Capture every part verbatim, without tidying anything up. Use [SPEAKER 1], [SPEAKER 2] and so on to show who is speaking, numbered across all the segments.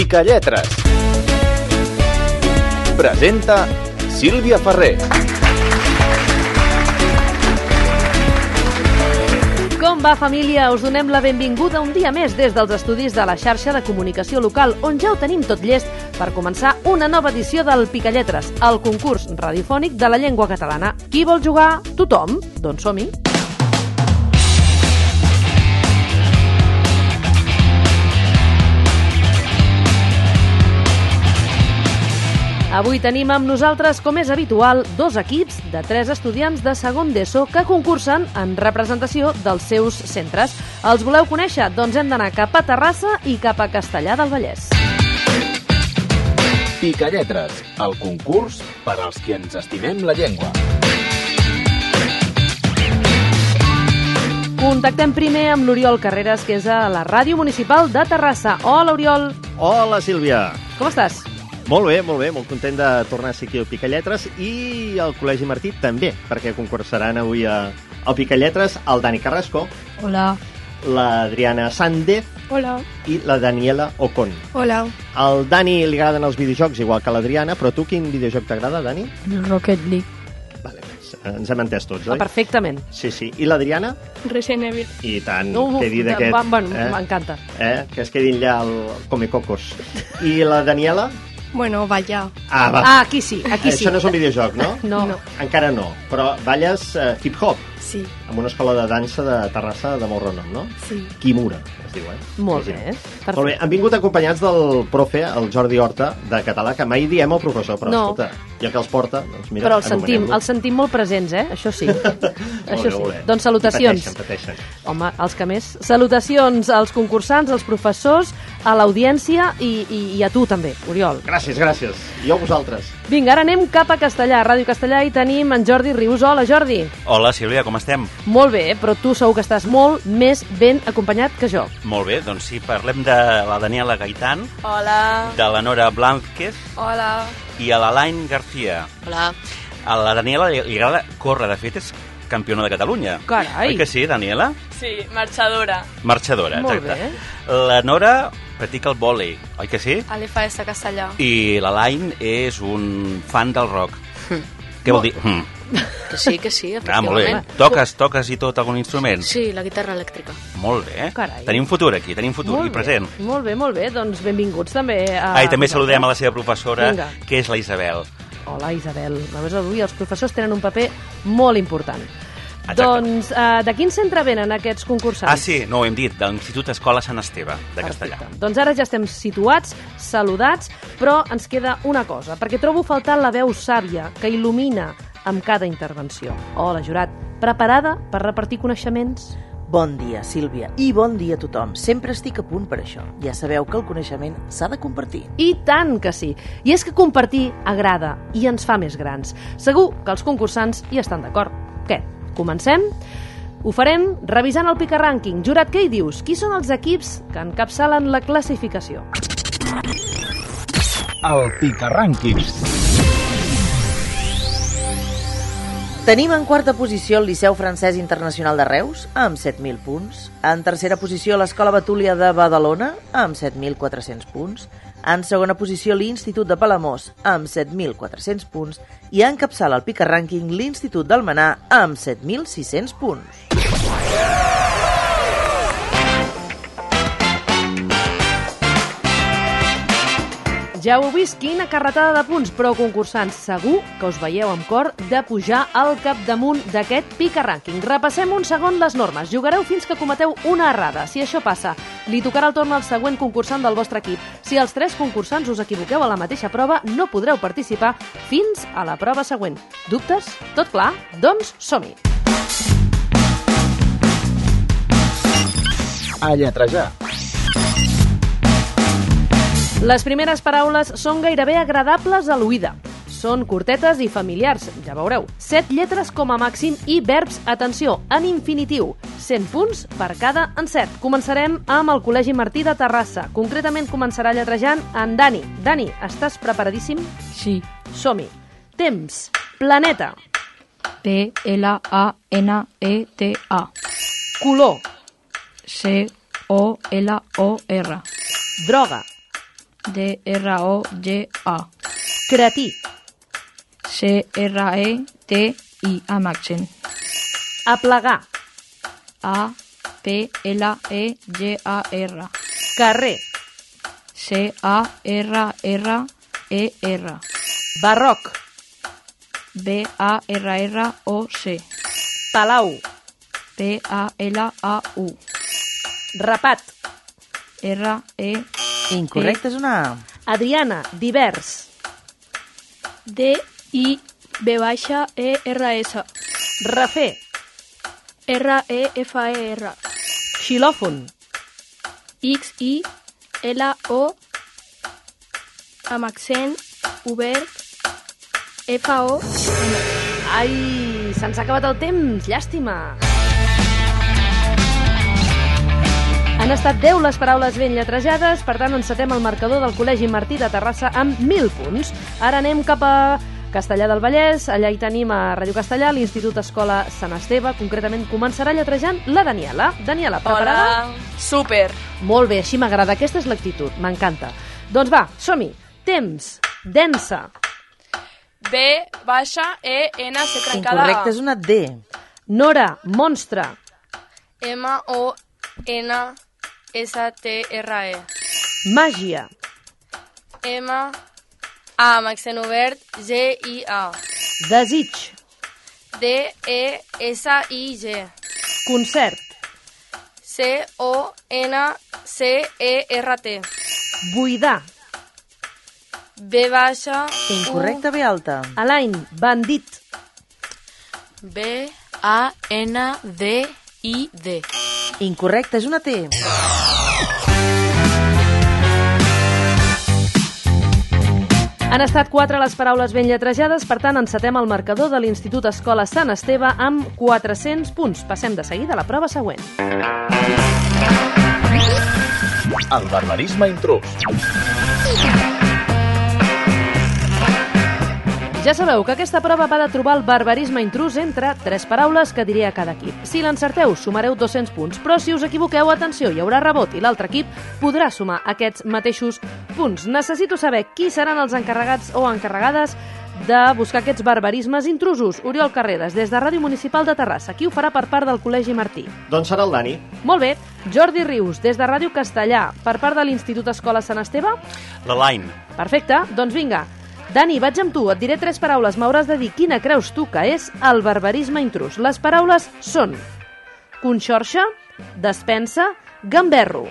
[SPEAKER 1] Picalletres. Presenta Sílvia Ferrer.
[SPEAKER 2] Com va, família? Us donem la benvinguda un dia més des dels estudis de la xarxa de comunicació local, on ja ho tenim tot llest per començar una nova edició del Picalletres, el concurs radiofònic de la llengua catalana. Qui vol jugar? Tothom? Doncs som-hi. Avui tenim amb nosaltres, com és habitual, dos equips de tres estudiants de segon d'ESO que concursen en representació dels seus centres. Els voleu conèixer? Doncs hem d'anar cap a Terrassa i cap a Castellar del Vallès.
[SPEAKER 1] Picalletres, el concurs per als qui ens estimem la llengua.
[SPEAKER 2] Contactem primer amb l'Oriol Carreras, que és a la Ràdio Municipal de Terrassa. Hola, Oriol.
[SPEAKER 3] Hola, Sílvia.
[SPEAKER 2] Com estàs?
[SPEAKER 3] Molt bé, molt bé, molt content de tornar a ser aquí al Picalletres i al Col·legi Martí també, perquè concursaran avui a, al Picalletres el Dani Carrasco.
[SPEAKER 4] Hola.
[SPEAKER 3] L'Adriana Sández.
[SPEAKER 4] Hola.
[SPEAKER 3] I la Daniela Ocon.
[SPEAKER 4] Hola.
[SPEAKER 3] Al Dani li agraden els videojocs igual que a l'Adriana, però tu quin videojoc t'agrada, Dani?
[SPEAKER 4] El Rocket League.
[SPEAKER 3] Vale, ens hem entès tots, oi?
[SPEAKER 2] Ah, perfectament.
[SPEAKER 3] Sí, sí. I l'Adriana?
[SPEAKER 4] Resident Evil.
[SPEAKER 3] I tant,
[SPEAKER 2] Uh,
[SPEAKER 3] quedi d'aquest...
[SPEAKER 2] Bueno,
[SPEAKER 3] eh?
[SPEAKER 2] m'encanta.
[SPEAKER 3] Eh? Que es quedi allà el Comecocos. I la Daniela?
[SPEAKER 4] Bueno, vaya.
[SPEAKER 3] Ah, va.
[SPEAKER 2] Ah, aquí sí, aquí sí.
[SPEAKER 3] Això no és un videojoc, no?
[SPEAKER 2] No.
[SPEAKER 4] No.
[SPEAKER 3] Encara no, però balles uh, hip-hop
[SPEAKER 4] Sí,
[SPEAKER 3] amb una escola de dansa de Terrassa de molt renom, no?
[SPEAKER 4] sí.
[SPEAKER 3] Kimura, es diu, eh?
[SPEAKER 2] Molt
[SPEAKER 3] Sí,
[SPEAKER 2] bé.
[SPEAKER 3] sí.
[SPEAKER 2] Perfecte.
[SPEAKER 3] Molt bé, han vingut acompanyats del profe, el Jordi Horta, de català, que mai diem el professor, però
[SPEAKER 2] No.
[SPEAKER 3] escolta, ja que els porta, doncs mira,
[SPEAKER 2] Però els sentim,
[SPEAKER 3] anomenem-lo.
[SPEAKER 2] els sentim molt presents, eh? Això sí. Això
[SPEAKER 3] Molt bé,
[SPEAKER 2] sí.
[SPEAKER 3] molt bé.
[SPEAKER 2] Doncs salutacions.
[SPEAKER 3] Pateixen, pateixen.
[SPEAKER 2] Home, els que més. Salutacions als concursants, als professors, a l'audiència i, i, i a tu també, Oriol.
[SPEAKER 3] Gràcies, gràcies. I a vosaltres.
[SPEAKER 2] Vinga, ara anem cap a Castellar, a Ràdio Castellar, i tenim en Jordi Rius. Hola, Jordi.
[SPEAKER 5] Hola, Sílvia, com estem?
[SPEAKER 2] Molt bé, però tu segur que estàs molt més ben acompanyat que jo.
[SPEAKER 5] Molt bé, doncs sí, parlem de la Daniela Gaitán,
[SPEAKER 6] Hola.
[SPEAKER 5] de la Nora Blázquez
[SPEAKER 6] Hola.
[SPEAKER 5] i a l'Alain García.
[SPEAKER 6] Hola.
[SPEAKER 5] A la Daniela li, li agrada córrer, de fet és campiona de Catalunya.
[SPEAKER 2] Carai.
[SPEAKER 5] Oi que sí, Daniela?
[SPEAKER 6] Sí, marxadora.
[SPEAKER 5] Marxadora,
[SPEAKER 2] Molt
[SPEAKER 5] exacte.
[SPEAKER 2] bé.
[SPEAKER 5] La Nora practica el vòlei, oi que sí?
[SPEAKER 6] A l'E F A S Castellà.
[SPEAKER 5] I l'Alain és un fan del rock. Què vol dir? Mm.
[SPEAKER 6] Que sí, que sí,
[SPEAKER 5] Ah, molt bé.
[SPEAKER 6] efectivament.
[SPEAKER 5] Toques, toques i tot algun instrument?
[SPEAKER 6] Sí, la guitarra elèctrica.
[SPEAKER 5] Molt bé.
[SPEAKER 2] Carai.
[SPEAKER 5] Tenim futur aquí, tenim futur
[SPEAKER 2] Molt
[SPEAKER 5] i present.
[SPEAKER 2] Bé, molt bé, molt bé. Doncs benvinguts també a...
[SPEAKER 5] Ah, i també saludem a la seva professora,
[SPEAKER 2] Vinga.
[SPEAKER 5] que és la Isabel.
[SPEAKER 2] Hola, Isabel. A més, avui els professors tenen un paper molt important.
[SPEAKER 5] Exacte.
[SPEAKER 2] Doncs, uh, de quin centre venen aquests concursants?
[SPEAKER 5] Ah, sí, no ho hem dit, de l'Institut Escola Sant Esteve, de Castellà.
[SPEAKER 2] Perfecte. Doncs ara ja estem situats, saludats, però ens queda una cosa, perquè trobo faltar la veu sàvia que il·lumina amb cada intervenció. Hola, jurat. Preparada per repartir coneixements?
[SPEAKER 7] Bon dia, Sílvia, i bon dia a tothom. Sempre estic a punt per això. Ja sabeu que el coneixement s'ha de compartir.
[SPEAKER 2] I tant que sí. I és que compartir agrada i ens fa més grans. Segur que els concursants hi estan d'acord. Què? Comencem? Ho farem revisant el Picarrànquing. Jurat, què hi dius? Qui són els equips que encapçalen la classificació?
[SPEAKER 1] El Picarrànquing.
[SPEAKER 7] Tenim en quarta posició el Liceu Francès Internacional de Reus, amb set mil punts. En tercera posició l'Escola Betúlia de Badalona, amb set mil quatre-cents punts. En segona posició l'Institut de Palamós, amb set mil quatre-cents punts. I encapçala el Picarrànquing l'Institut d'Almenar, amb set mil sis-cents punts.
[SPEAKER 2] Ja ho heu vist, quina carretada de punts, però concursants, segur que us veieu amb cor de pujar al capdamunt d'aquest Picarrànquing. Repassem un segon les normes. Jugareu fins que cometeu una errada. Si això passa, li tocarà el torn al següent concursant del vostre equip. Si els tres concursants us equivoqueu a la mateixa prova, no podreu participar fins a la prova següent. Dubtes? Tot clar? Doncs som-hi!
[SPEAKER 1] A lletrejar.
[SPEAKER 2] Les primeres paraules són gairebé agradables a l'oïda. Són curtetes i familiars, ja veureu. Set lletres com a màxim i verbs, atenció, en infinitiu. cent punts per cada encert. Començarem amb el Col·legi Martí de Terrassa. Concretament començarà lletrejant en Dani. Dani, estàs preparadíssim?
[SPEAKER 4] Sí.
[SPEAKER 2] Som-hi. Temps. Planeta.
[SPEAKER 4] P L A N E T A.
[SPEAKER 2] Color.
[SPEAKER 4] C O L O R.
[SPEAKER 2] Droga.
[SPEAKER 4] D R O G A.
[SPEAKER 2] Cretí.
[SPEAKER 4] C R E T I amb accent.
[SPEAKER 2] Aplegar.
[SPEAKER 4] A P L E G A R.
[SPEAKER 2] Carrer.
[SPEAKER 4] C A R R E R.
[SPEAKER 2] Barroc.
[SPEAKER 4] B A R R O C.
[SPEAKER 2] Palau.
[SPEAKER 4] P A L A U.
[SPEAKER 2] Rapat.
[SPEAKER 4] R E.
[SPEAKER 7] Incorrecte, és una A.
[SPEAKER 2] Adriana. Divers.
[SPEAKER 6] D I B baixa E R S.
[SPEAKER 2] Refer.
[SPEAKER 6] R E F E R.
[SPEAKER 2] Xilòfon.
[SPEAKER 6] X I L O amb accent obert F O.
[SPEAKER 2] Ai, se'ns ha acabat el temps, llàstima. Han estat deu les paraules ben lletrejades, per tant encetem el marcador del Col·legi Martí de Terrassa amb mil punts. Ara anem cap a Castellar del Vallès, allà hi tenim a Ràdio Castellar, l'Institut Escola Sant Esteve, concretament començarà lletrejant la Daniela. Daniela, preparada?
[SPEAKER 6] Hola, super.
[SPEAKER 2] Molt bé, així m'agrada, aquesta és l'actitud, m'encanta. Doncs va, som-hi. Temps, densa.
[SPEAKER 6] B baixa E N C trencada A.
[SPEAKER 7] Incorrecte, és una D.
[SPEAKER 2] Nora, monstre.
[SPEAKER 6] M O N S T R E.
[SPEAKER 2] Màgia.
[SPEAKER 6] M A amb accent obert G I A.
[SPEAKER 2] Desig.
[SPEAKER 6] D E S I G.
[SPEAKER 2] Concert.
[SPEAKER 6] C O N C E R T.
[SPEAKER 2] Buidar.
[SPEAKER 6] B baixa
[SPEAKER 7] Incorrecte, B alta.
[SPEAKER 2] Alain, bandit.
[SPEAKER 6] B A N D I D.
[SPEAKER 7] Incorrecte, és una T.
[SPEAKER 2] Han estat quatre les paraules ben lletrejades, per tant encetem el marcador de l'Institut Escola Sant Esteve amb quatre-cents punts. Passem de seguida a la prova següent.
[SPEAKER 1] El barbarisme intrús.
[SPEAKER 2] Ja sabeu que aquesta prova va de trobar el barbarisme intrús entre tres paraules que diré a cada equip. Si l'encerteu, sumareu dos-cents punts, però si us equivoqueu, atenció, hi haurà rebot i l'altre equip podrà sumar aquests mateixos punts. Necessito saber qui seran els encarregats o encarregades de buscar aquests barbarismes intrusos. Oriol Carreras, des de Ràdio Municipal de Terrassa. Qui ho farà per part del Col·legi Martí?
[SPEAKER 3] Doncs serà el Dani.
[SPEAKER 2] Molt bé. Jordi Rius, des de Ràdio Castellà, per part de l'Institut Escola Sant Esteve?
[SPEAKER 5] L'Alain.
[SPEAKER 2] Perfecte, doncs vinga. Dani, vaig amb tu, et diré tres paraules, m'hauràs de dir quina creus tu que és el barbarisme intrús. Les paraules són conxorxa, despensa, gamberro.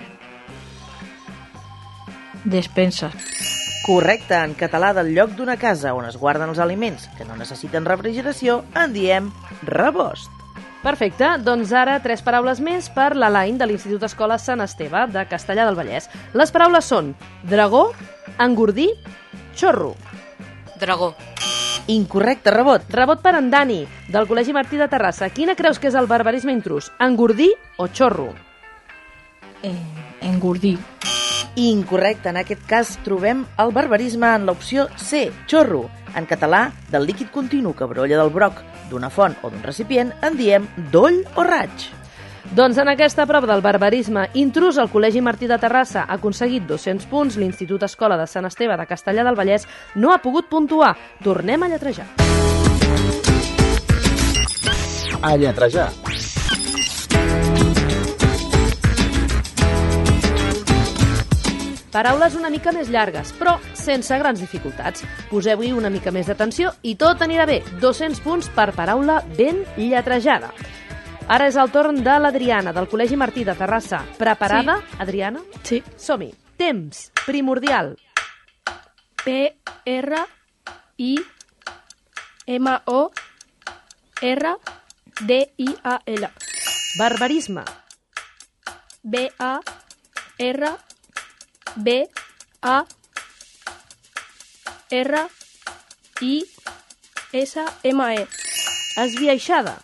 [SPEAKER 4] Despensa.
[SPEAKER 7] Correcte, en català del lloc d'una casa on es guarden els aliments que no necessiten refrigeració, en diem rebost.
[SPEAKER 2] Perfecte, doncs ara tres paraules més per l'Alain de l'Institut Escola Sant Esteve de Castellar del Vallès. Les paraules són dragó, engordí, xorro.
[SPEAKER 6] Dragó.
[SPEAKER 7] Incorrecte, rebot.
[SPEAKER 2] Rebot per en Dani, del Col·legi Martí de Terrassa. Quina creus que és el barbarisme intrús? Engordí o xorro?
[SPEAKER 4] Eh, engordí.
[SPEAKER 7] Incorrecte, en aquest cas trobem el barbarisme en l'opció C, xorro. En català, del líquid continu que brolla del broc d'una font o d'un recipient, en diem doll o raig.
[SPEAKER 2] Doncs en aquesta prova del barbarisme intrús, el Col·legi Martí de Terrassa ha aconseguit dos-cents punts, l'Institut Escola de Sant Esteve de Castellar del Vallès no ha pogut puntuar. Tornem a lletrejar.
[SPEAKER 1] A lletrejar.
[SPEAKER 2] Paraules una mica més llargues, però sense grans dificultats. Poseu-hi una mica més d'atenció i tot anirà bé. dos-cents punts per paraula ben lletrejada. Ara és el torn de l'Adriana, del Col·legi Martí de Terrassa. Preparada, sí. Adriana?
[SPEAKER 6] Sí.
[SPEAKER 2] Som-hi. Temps, primordial.
[SPEAKER 6] P R I M O R D I A L.
[SPEAKER 2] Barbarisme.
[SPEAKER 6] B A R B A R I S M E.
[SPEAKER 2] Esbiaixada.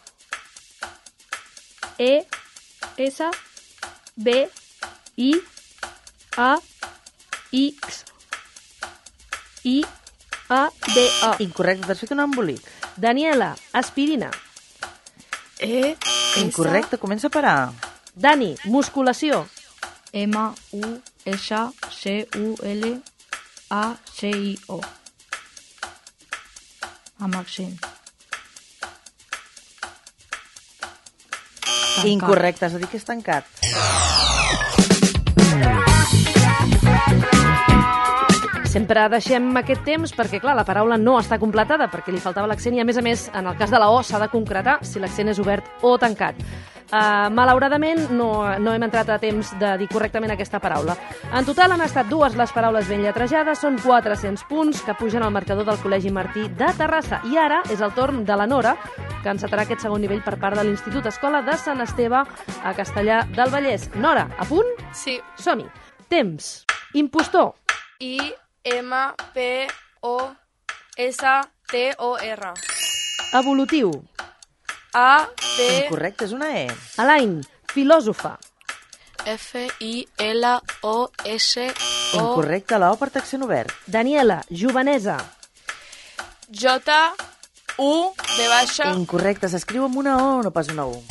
[SPEAKER 6] E S B I A X I A D A.
[SPEAKER 7] Incorrecte, t'has fet un embolic.
[SPEAKER 2] Daniela, aspirina.
[SPEAKER 6] E
[SPEAKER 7] Incorrecte, comença per A.
[SPEAKER 2] Dani, musculació.
[SPEAKER 4] M U S C U L A C I O. Amb accent. Tancat.
[SPEAKER 7] Incorrecte, és a dir que és tancat.
[SPEAKER 2] Sempre deixem aquest temps perquè, clar, la paraula no està completada perquè li faltava l'accent i, a més a més, en el cas de la O s'ha de concretar si l'accent és obert o tancat. Uh, malauradament, no, no hem entrat a temps de dir correctament aquesta paraula. En total han estat dues les paraules ben lletrejades, són quatre-cents punts que pugen al marcador del Col·legi Martí de Terrassa. I ara és el torn de la Nora, que encetarà aquest segon nivell per part de l'Institut Escola de Sant Esteve a Castellar del Vallès. Nora, a punt?
[SPEAKER 6] Sí.
[SPEAKER 2] Som-hi. Temps. Impostor.
[SPEAKER 6] I M P O S T O R.
[SPEAKER 2] Evolutiu.
[SPEAKER 6] A B
[SPEAKER 7] Incorrecte, és una E.
[SPEAKER 2] Alain. Filòsofa.
[SPEAKER 8] F I L O S O.
[SPEAKER 7] Incorrecte, la O per accent obert.
[SPEAKER 2] Daniela. Jovenesa.
[SPEAKER 6] J U de baixa.
[SPEAKER 7] Incorrecte, s'escriu amb una O, no pas una U.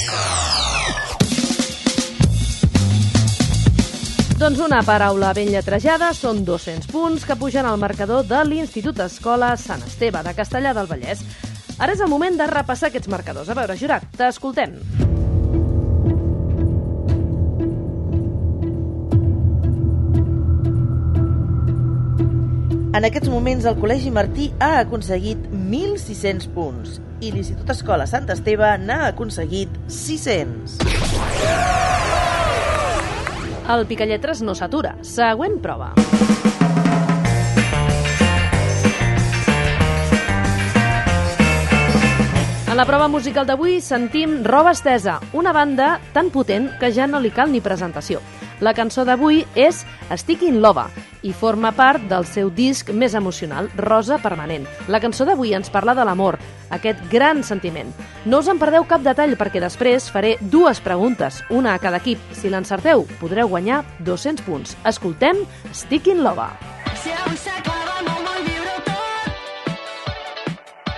[SPEAKER 2] Doncs una paraula ben lletrejada, són dos-cents punts que pugen al marcador de l'Institut Escola Sant Esteve de Castellar del Vallès. Ara és el moment de repassar aquests marcadors. A veure, Jurat, t'escoltem.
[SPEAKER 7] En aquests moments el Col·legi Martí ha aconseguit mil sis-cents punts i l'Institut Escola Sant Esteve n'ha aconseguit sis-cents.
[SPEAKER 2] El Picalletres no s'atura. Següent prova. En la prova musical d'avui sentim Roba Estesa, una banda tan potent que ja no li cal ni presentació. La cançó d'avui és Estic in Love i forma part del seu disc més emocional, Rosa Permanent. La cançó d'avui ens parla de l'amor, aquest gran sentiment. No us en perdeu cap detall perquè després faré dues preguntes, una a cada equip. Si l'encerteu, podreu guanyar dos-cents punts. Escoltem Estic in Love. Si avui s'acaba, no vull viure tot.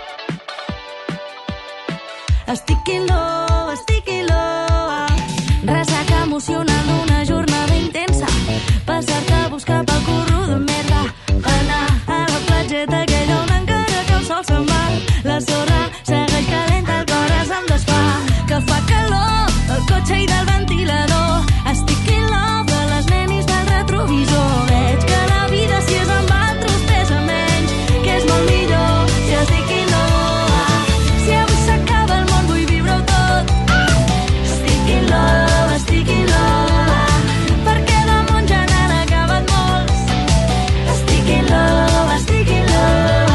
[SPEAKER 9] Estic in love, estic in love. Ressaca emocional d'una jornada intensa. Passar-te a buscar pel curro de merda. Anar a la platgeta aquella on encara que el sol se'n va. La sorra segueix calenta, el cor se'm desfà. Que fa calor, del cotxe i del ventilador. Estic in love de les nenis del retrovisor. Veig que la vida si és amb altres pesa menys, que és molt millor si estic in love. Si avui s'acaba el món vull viure-ho tot. Estic in love, estic in love, perquè de món ja n'han acabat molts. Estic in love, estic in love.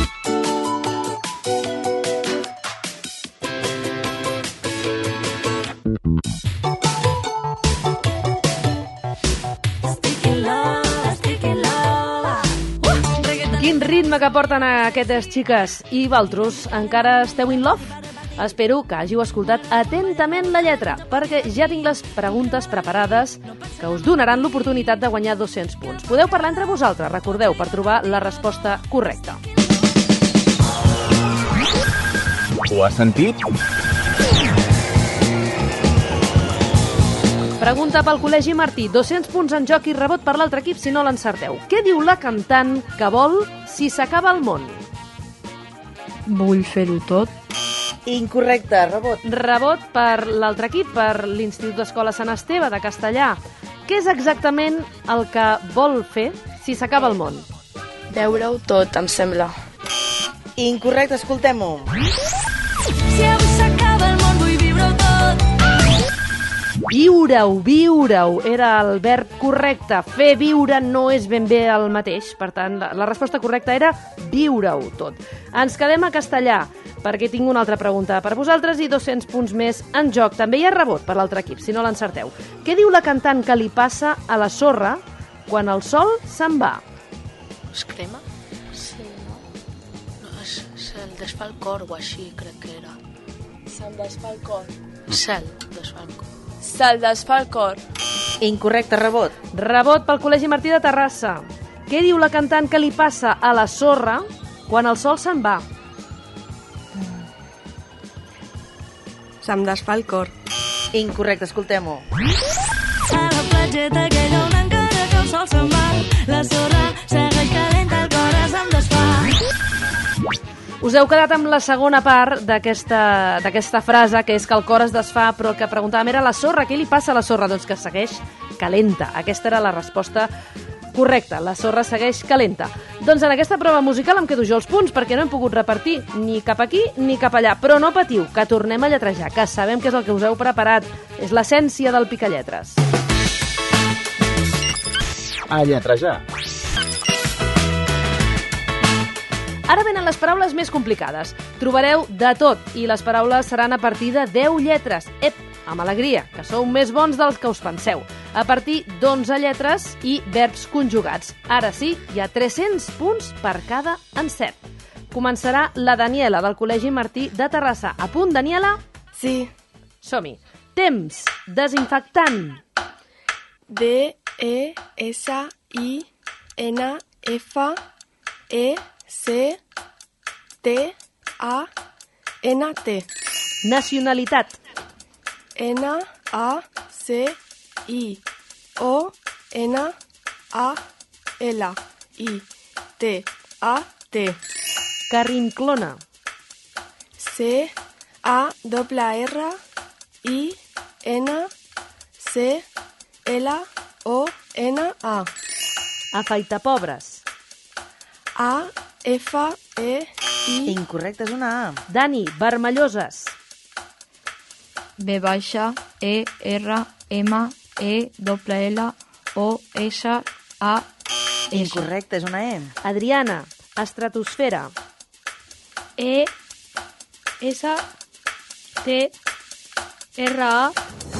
[SPEAKER 9] Estic in love, estic in love. Uh,
[SPEAKER 2] Quin ritme que porten aquestes xiques. I vosaltres, encara esteu in love? Espero que hàgiu escoltat atentament la lletra, perquè ja tinc les preguntes preparades que us donaran l'oportunitat de guanyar dos-cents punts. Podeu parlar entre vosaltres, recordeu, per trobar la resposta correcta.
[SPEAKER 1] Ho has sentit?
[SPEAKER 2] Pregunta pel Col·legi Martí. dos-cents punts en joc i rebot per l'altre equip si no l'encerteu. Què diu la cantant que vol si s'acaba el món?
[SPEAKER 4] Vull fer-ho tot.
[SPEAKER 7] Incorrecte, rebot.
[SPEAKER 2] Rebot per l'altre equip, per l'Institut Escola Sant Esteve de Castellar. Què és exactament el que vol fer si s'acaba el món?
[SPEAKER 8] Veure-ho tot, em sembla.
[SPEAKER 7] Incorrecte, escoltem-ho.
[SPEAKER 9] Si avui s'acaba el món vull viure-ho tot.
[SPEAKER 2] Viure-ho, viure-ho, era el verb correcte. Fer viure no és ben bé el mateix. Per tant, la, la resposta correcta era viure-ho tot. Ens quedem a Castellar, perquè tinc una altra pregunta per vosaltres i dos-cents punts més en joc. També hi ha rebot per l'altre equip, si no l'encerteu. Què diu la cantant que li passa a la sorra quan el sol se'n va?
[SPEAKER 8] Es crema? Sí, no? No, es, se'l desfà el cor o així, crec que era.
[SPEAKER 6] Se'm desfà el cor.
[SPEAKER 8] Se'l desfà el cor.
[SPEAKER 6] Se'l desfà el cor.
[SPEAKER 7] Incorrecte, rebot.
[SPEAKER 2] Rebot pel Col·legi Martí de Terrassa. Què diu la cantant que li passa a la sorra quan el sol se'n va?
[SPEAKER 10] Se'm desfà el cor.
[SPEAKER 7] Incorrecte, escoltem-ho.
[SPEAKER 9] A la platgeta aquella on encara que el sol se'n va. La sorra segueix calent.
[SPEAKER 2] Us heu quedat amb la segona part d'aquesta d'aquesta frase, que és que el cor es desfà, però el que preguntàvem era la sorra. Què li passa a la sorra? Doncs que segueix calenta. Aquesta era la resposta correcta. La sorra segueix calenta. Doncs en aquesta prova musical em quedo jo els punts, perquè no hem pogut repartir ni cap aquí ni cap allà. Però no patiu, que tornem a lletrejar, que sabem que és el que us heu preparat. És l'essència del Picalletres.
[SPEAKER 1] A lletrejar.
[SPEAKER 2] Ara venen les paraules més complicades. Trobareu de tot i les paraules seran a partir de deu lletres. Ep, amb alegria, que sou més bons dels que us penseu. A partir d'onze lletres i verbs conjugats. Ara sí, hi ha tres-cents punts per cada encert. Començarà la Daniela, del Col·legi Martí de Terrassa. A punt, Daniela?
[SPEAKER 10] Sí.
[SPEAKER 2] Som-hi. Temps. Desinfectant.
[SPEAKER 10] D, E, S, I, N, F, E, C, T, A, N, T.
[SPEAKER 2] Nacionalitat.
[SPEAKER 10] N, A, C, I, O, N, A, L, I, T, A, T.
[SPEAKER 2] Carrinclona.
[SPEAKER 10] C, A, R, R, I, N, C, L, O, N, A.
[SPEAKER 2] Afaitapobres.
[SPEAKER 10] A, F, E, I...
[SPEAKER 7] Incorrecte, és una A.
[SPEAKER 2] Dani, vermelloses.
[SPEAKER 4] B baixa, E, R, M, E, L, L, O, S, A, S.
[SPEAKER 7] Incorrecte, és una E.
[SPEAKER 2] Adriana, estratosfera.
[SPEAKER 4] E, S, T, R, A.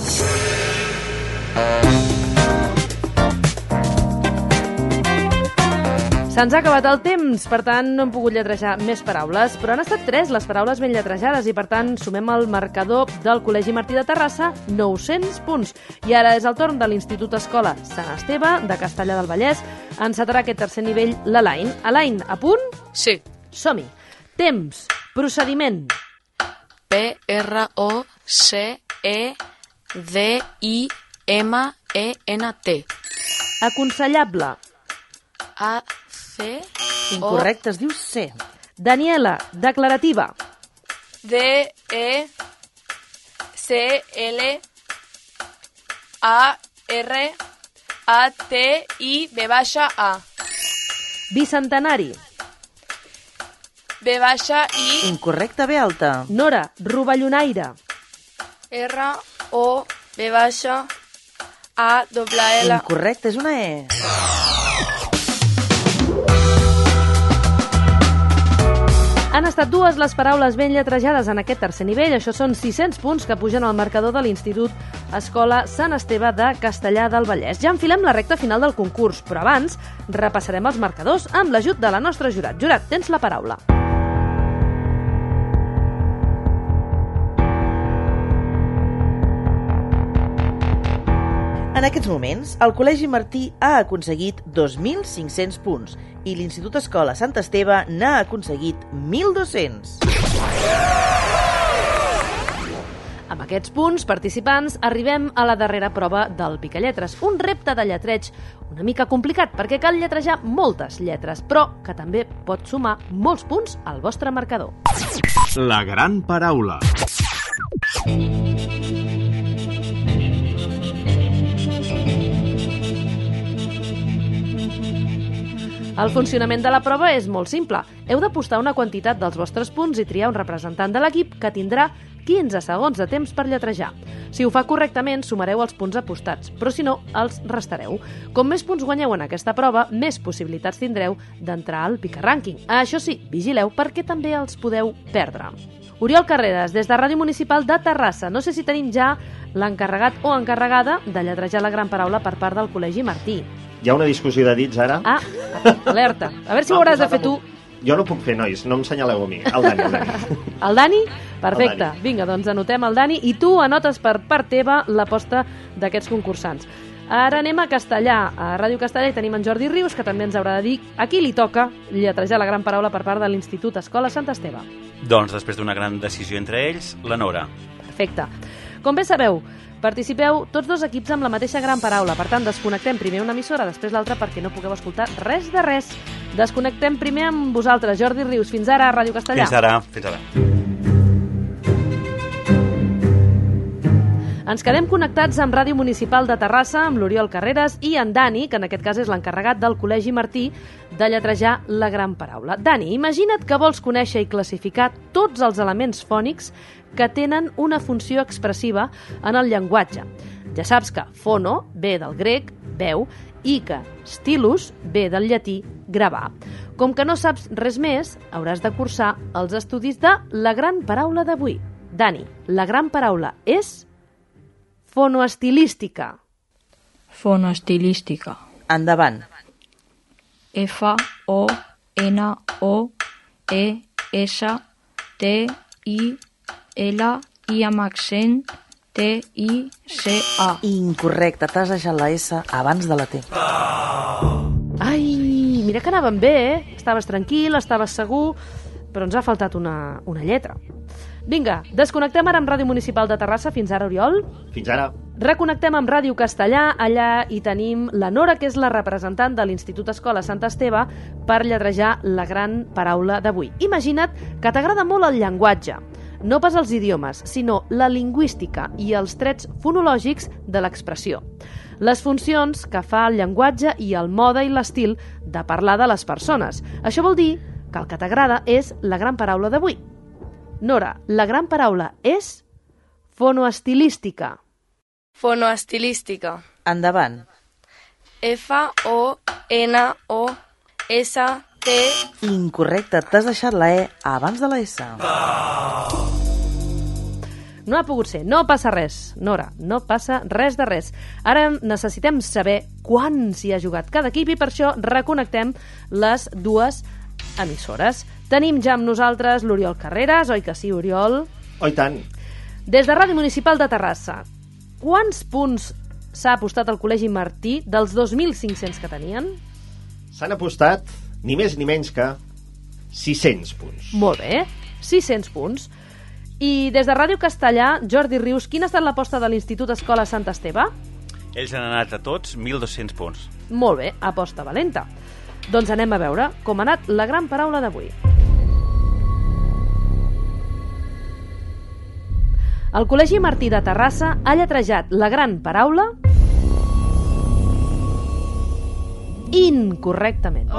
[SPEAKER 2] Se'ns ha acabat el temps, per tant no hem pogut lletrejar més paraules, però han estat tres les paraules ben lletrejades i per tant sumem al marcador del Col·legi Martí de Terrassa nou-cents punts. I ara és el torn de l'Institut Escola Sant Esteve de Castellar del Vallès. Encetarà aquest tercer nivell l'Alain. Alain, a punt?
[SPEAKER 8] Sí.
[SPEAKER 2] Som-hi. Temps. Procediment.
[SPEAKER 8] P, R, O, C, E, D, I, M, E, N, T.
[SPEAKER 2] Aconsellable.
[SPEAKER 8] A, C,
[SPEAKER 7] Incorrecte, es diu C.
[SPEAKER 2] Daniela, declarativa.
[SPEAKER 6] D, E, C, L, A, R, A, T, I, B baixa, A.
[SPEAKER 2] Bicentenari.
[SPEAKER 6] B baixa, I,
[SPEAKER 7] Incorrecte, B alta.
[SPEAKER 2] Nora, rovellonaire.
[SPEAKER 6] R, O, B baixa, A, doble L.
[SPEAKER 7] Incorrecte, és una E.
[SPEAKER 2] Han estat dues les paraules ben lletrejades en aquest tercer nivell. Això són sis-cents punts que pugen al marcador de l'Institut Escola Sant Esteve de Castellar del Vallès. Ja enfilem la recta final del concurs, però abans repassarem els marcadors amb l'ajut de la nostra jurat. Jurat, tens la paraula.
[SPEAKER 7] En aquests moments, el Col·legi Martí ha aconseguit dos mil cinc-cents punts i l'Institut Escola Sant Esteve n'ha aconseguit mil dos-cents.
[SPEAKER 2] Amb aquests punts participants arribem a la darrera prova del Picalletres, un repte de lletreig una mica complicat perquè cal lletrejar moltes lletres, però que també pot sumar molts punts al vostre marcador.
[SPEAKER 1] La gran paraula.
[SPEAKER 2] El funcionament de la prova és molt simple. Heu de postar una quantitat dels vostres punts i triar un representant de l'equip que tindrà quinze segons de temps per lletrejar. Si ho fa correctament, sumareu els punts apostats, però si no, els restareu. Com més punts guanyeu en aquesta prova, més possibilitats tindreu d'entrar al Picarrànquing. Això sí, vigileu perquè també els podeu perdre. Oriol Carreras, des de Ràdio Municipal de Terrassa. No sé si tenim ja l'encarregat o encarregada de lletrejar la gran paraula per part del Col·legi Martí.
[SPEAKER 3] Hi ha una discussió de dits, ara?
[SPEAKER 2] Ah, alerta. A veure si ho hauràs de fer tu.
[SPEAKER 3] Jo no puc fer, nois, no em senyaleu a mi. El Dani, el Dani.
[SPEAKER 2] El Dani? Perfecte.
[SPEAKER 3] El Dani.
[SPEAKER 2] Vinga, doncs anotem el Dani i tu anotes per part teva l'aposta d'aquests concursants. Ara anem a Castellà. A Ràdio Castellà hi tenim en Jordi Rius, que també ens haurà de dir a qui li toca lletrejar la gran paraula per part de l'Institut Escola Sant Esteve.
[SPEAKER 5] Doncs després d'una gran decisió entre ells, la Nora.
[SPEAKER 2] Perfecte. Com bé sabeu, participeu tots dos equips amb la mateixa gran paraula. Per tant, desconnectem primer una emissora, després l'altra, perquè no pugueu escoltar res de res. Desconnectem primer amb vosaltres, Jordi Rius. Fins ara, a Ràdio Castellà.
[SPEAKER 5] Fins ara, fins ara.
[SPEAKER 2] Ens quedem connectats amb Ràdio Municipal de Terrassa, amb l'Oriol Carreras i en Dani, que en aquest cas és l'encarregat del Col·legi Martí de lletrejar la gran paraula. Dani, imagina't que vols conèixer i classificar tots els elements fònics que tenen una funció expressiva en el llenguatge. Ja saps que fono ve del grec, veu, i que stilus ve del llatí, gravar. Com que no saps res més, hauràs de cursar els estudis de la gran paraula d'avui. Dani, la gran paraula és fonoestilística.
[SPEAKER 4] Fonoestilística.
[SPEAKER 7] Endavant.
[SPEAKER 4] F O N O E S T I L I amb accent T I C A.
[SPEAKER 7] Incorrecte, t'has deixat la S abans de la T.
[SPEAKER 2] Ai, mira que anaven bé, eh? Estaves tranquil, estaves segur, però ens ha faltat una, una lletra. Vinga, desconnectem ara amb Ràdio Municipal de Terrassa. Fins ara, Oriol.
[SPEAKER 3] Fins ara.
[SPEAKER 2] Reconnectem amb Ràdio Castellà. Allà hi tenim la Nora, que és la representant de l'Institut Escola Sant Esteve, per lletrejar la gran paraula d'avui. Imagina't que t'agrada molt el llenguatge. No pas els idiomes, sinó la lingüística i els trets fonològics de l'expressió. Les funcions que fa el llenguatge i el mode i l'estil de parlar de les persones. Això vol dir que el que t'agrada és la gran paraula d'avui. Nora, la gran paraula és fonoestilística.
[SPEAKER 6] Fonoestilística.
[SPEAKER 7] Endavant.
[SPEAKER 6] F O N O S T.
[SPEAKER 7] Incorrecte, t'has deixat la E abans de la S.
[SPEAKER 2] No ha pogut ser, no passa res, Nora, no passa res de res. Ara necessitem saber quan s'hi ha jugat cada equip i per això reconnectem les dues emissores. Tenim ja amb nosaltres l'Oriol Carreras, oi que sí, Oriol?
[SPEAKER 3] Oh, i tant.
[SPEAKER 2] Des de Ràdio Municipal de Terrassa, quants punts s'ha apostat al Col·legi Martí dels dos mil cinc-cents que tenien?
[SPEAKER 3] S'han apostat ni més ni menys que sis-cents punts.
[SPEAKER 2] Molt bé, sis-cents punts. I des de Ràdio Castellà, Jordi Rius, quina ha estat l'aposta de l'Institut Escola Sant Esteve?
[SPEAKER 5] Ells han anat a tots mil dos-cents punts.
[SPEAKER 2] Molt bé, aposta valenta. Doncs anem a veure com ha anat la gran paraula d'avui. El Col·legi Martí de Terrassa ha lletrejat la gran paraula incorrectament.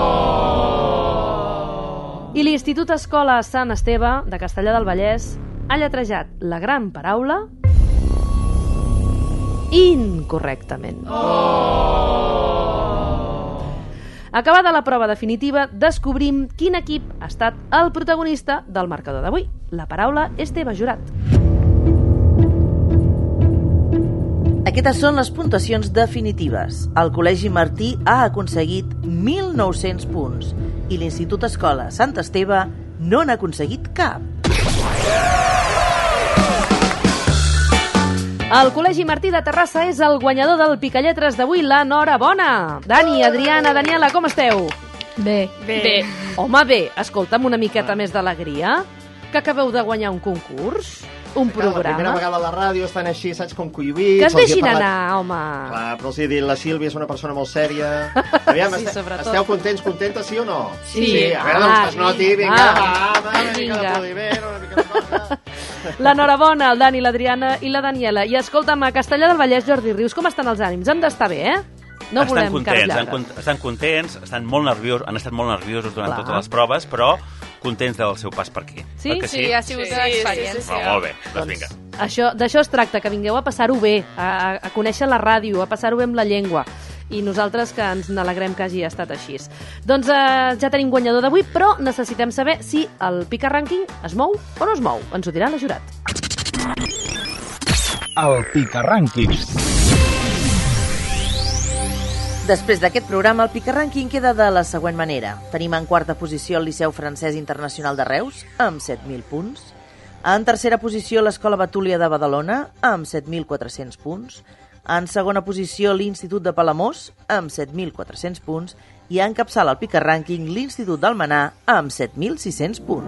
[SPEAKER 2] Oh! I l'Institut Escola Sant Esteve de Castellar del Vallès ha lletrejat la gran paraula incorrectament. Oh! Acabada la prova definitiva, descobrim quin equip ha estat el protagonista del marcador d'avui. La paraula és teva, jurat.
[SPEAKER 7] Aquestes són les puntuacions definitives. El Col·legi Martí ha aconseguit mil nou-cents punts i l'Institut Escola Sant Esteve no n'ha aconseguit cap.
[SPEAKER 2] El Col·legi Martí de Terrassa és el guanyador del Picalletres d'avui. L'enhorabona! Dani, Adriana, Daniela, com esteu?
[SPEAKER 4] Bé.
[SPEAKER 6] Bé.
[SPEAKER 2] Bé. Home, bé, escolta'm una miqueta més d'alegria, que acabeu de guanyar un concurs, un
[SPEAKER 3] La primera
[SPEAKER 2] programa.
[SPEAKER 3] vegada a la ràdio estan així, saps, com coiubits.
[SPEAKER 2] Que es
[SPEAKER 3] els hi he
[SPEAKER 2] deixin
[SPEAKER 3] parlat-
[SPEAKER 2] anar, home.
[SPEAKER 3] Clar, però els he dit, la Sílvia és una persona molt sèria. Aviam,
[SPEAKER 2] Sí,
[SPEAKER 3] este-
[SPEAKER 2] sobretot.
[SPEAKER 3] esteu contents, contentes, sí o no?
[SPEAKER 2] Sí.
[SPEAKER 3] Sí, a veure, doncs que es noti, vinga,
[SPEAKER 2] Ah,
[SPEAKER 3] va, va, una mica
[SPEAKER 2] vinga.
[SPEAKER 3] d'aplaudiment, una mica de cosa.
[SPEAKER 2] L'enhorabona, el Dani, l'Adriana i la Daniela. I escolta'm, a Castellar del Vallès, Jordi Rius, com estan els ànims? Hem d'estar bé, eh? No
[SPEAKER 5] estan
[SPEAKER 2] volem
[SPEAKER 5] contents,
[SPEAKER 2] cap
[SPEAKER 5] estan,
[SPEAKER 2] llarga.
[SPEAKER 5] cont- estan contents, estan molt nerviosos, han estat molt nerviosos durant
[SPEAKER 2] Clar.
[SPEAKER 5] totes les proves, però contents del seu pas per aquí.
[SPEAKER 2] Sí?
[SPEAKER 5] Oi que
[SPEAKER 6] Sí, ha sigut una experiència.
[SPEAKER 5] Oh, molt bé, doncs vinga.
[SPEAKER 2] Això, d'això es tracta, que vingueu a passar-ho bé, a, a conèixer la ràdio, a passar-ho bé amb la llengua. I nosaltres que ens n'alegrem que hagi estat així. Doncs eh, ja tenim guanyador d'avui, però necessitem saber si el Pica Rànquing es mou o no es mou. Ens ho dirà la jurat.
[SPEAKER 1] El Pica Rànquing.
[SPEAKER 7] Després d'aquest programa, el Pica Rànquing queda de la següent manera. Tenim en quarta posició el Liceu Francès Internacional de Reus, amb set mil punts. En tercera posició, l'Escola Betúlia de Badalona, amb set mil quatre-cents punts. En segona posició, l'Institut de Palamós, amb set mil quatre-cents punts. I encapçala el Pica Rànquing l'Institut d'Almenar, amb set mil sis-cents punts.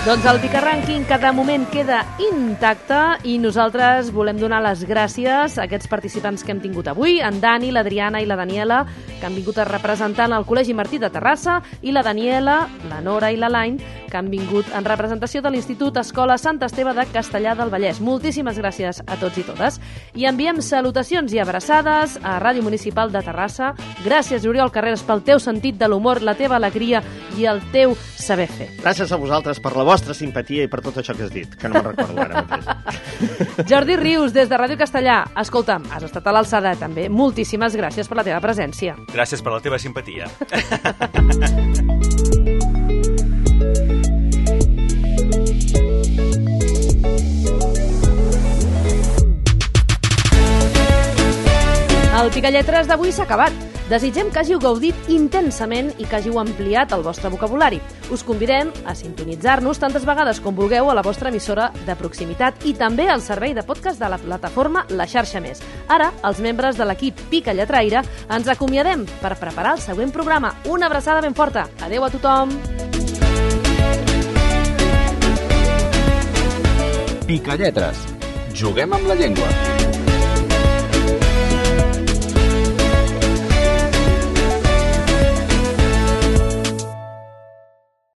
[SPEAKER 2] Doncs el Picarrànquing que de moment queda intacte i nosaltres volem donar les gràcies a aquests participants que hem tingut avui, en Dani, l'Adriana i la Daniela, que han vingut a representar el Col·legi Martí de Terrassa, i la Daniela, la Nora i l'Alain, que han vingut en representació de l'Institut Escola Sant Esteve de Castellar del Vallès. Moltíssimes gràcies a tots i totes. I enviem salutacions i abraçades a Ràdio Municipal de Terrassa. Gràcies, Oriol Carreras, pel teu sentit de l'humor, la teva alegria i el teu saber fer.
[SPEAKER 3] Gràcies a vosaltres per la vostra simpatia i per tot això que has dit, que no me'n recordo ara mateix.
[SPEAKER 2] Jordi Rius, des de Ràdio Castellà. Escolta'm, has estat a l'alçada també. Moltíssimes gràcies per la teva presència.
[SPEAKER 5] Gràcies per la teva simpatia.
[SPEAKER 2] El Picalletres d'avui s'ha acabat. Desitgem que hàgiu gaudit intensament i que hàgiu ampliat el vostre vocabulari. Us convidem a sintonitzar-nos tantes vegades com vulgueu a la vostra emissora de proximitat i també al servei de podcast de la plataforma La Xarxa Més. Ara, els membres de l'equip Picalletraire ens acomiadem per preparar el següent programa. Una abraçada ben forta. Adéu a tothom.
[SPEAKER 1] Picalletres. Juguem amb la llengua.